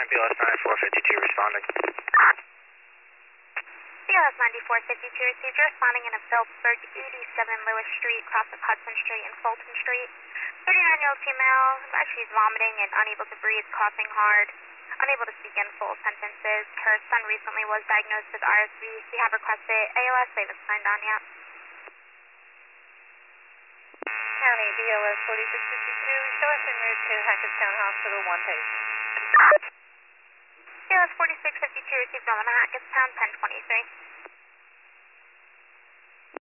BLS 9452 responding. BLS 9452 received. You're responding in a Phillipsburg 87 Lewis Street, cross of Hudson Street and Fulton Street. 39-year-old female, she's vomiting and unable to breathe, coughing hard, unable to speak in full sentences. Her son recently was diagnosed with RSV. We have requested ALS. They haven't signed on yet. County BLS 4652, show us en route to Hackettstown Hospital, one patient. BLS 4652 received on Hackettstown, 1023.